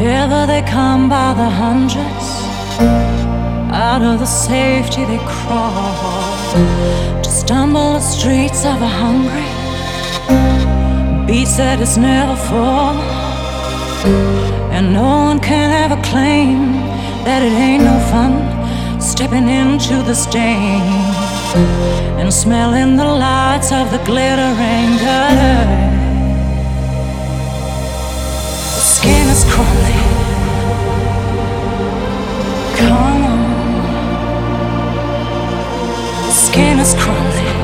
Ever they come by the hundreds, out of the safety they crawl, to stumble the streets of a hungry beats that is never full. And no one can ever claim that it ain't no fun stepping into the stain and smelling the lights of the glittering gutter. The skin is crumbling. Come on. The skin is crumbling.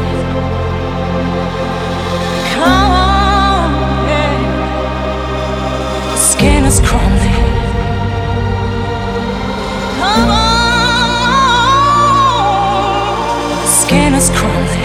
Come on, yeah. The skin is crumbling. Come on. The skin is crumbling.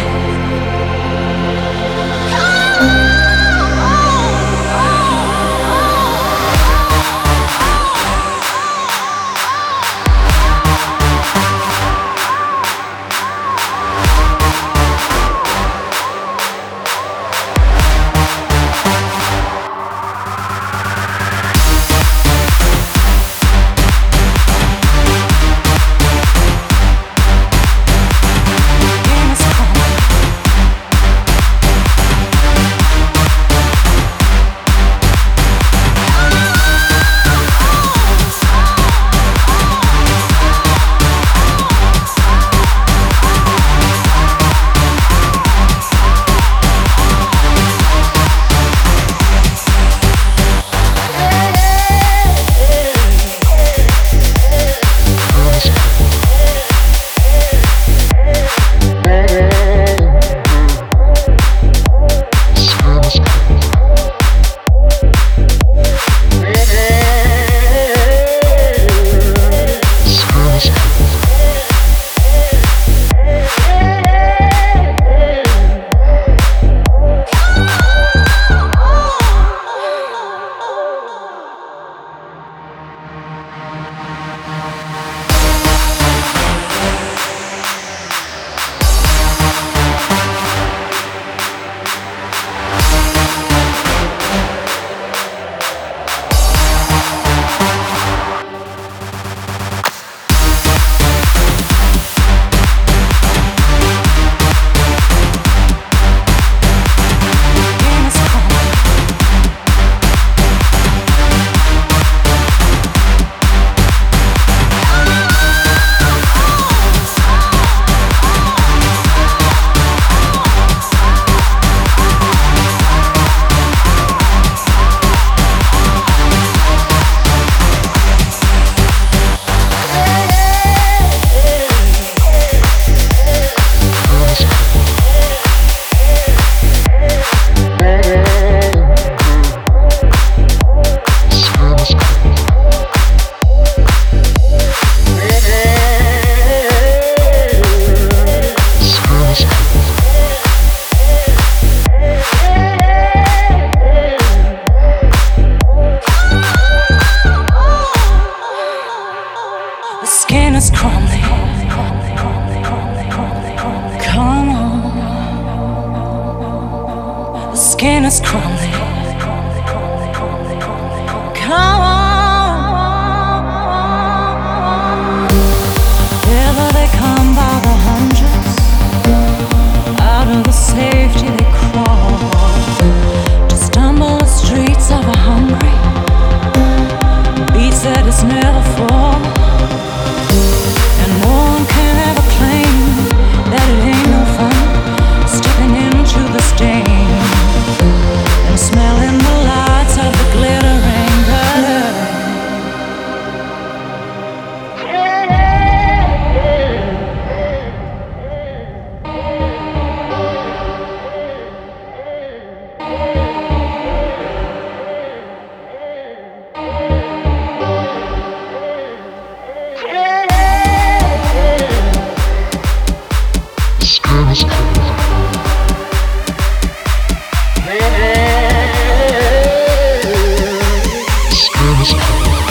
The skin is crumbling. Come on. The skin is crumbling. Come on. Ever they come by the hundreds, out of the safety they crawl, to stumble the streets of a hungry beats that is never full. And no one can ever claim that it ain't no fun stepping into the stain and smelling the lights of the glittering gutter. Skin is cold.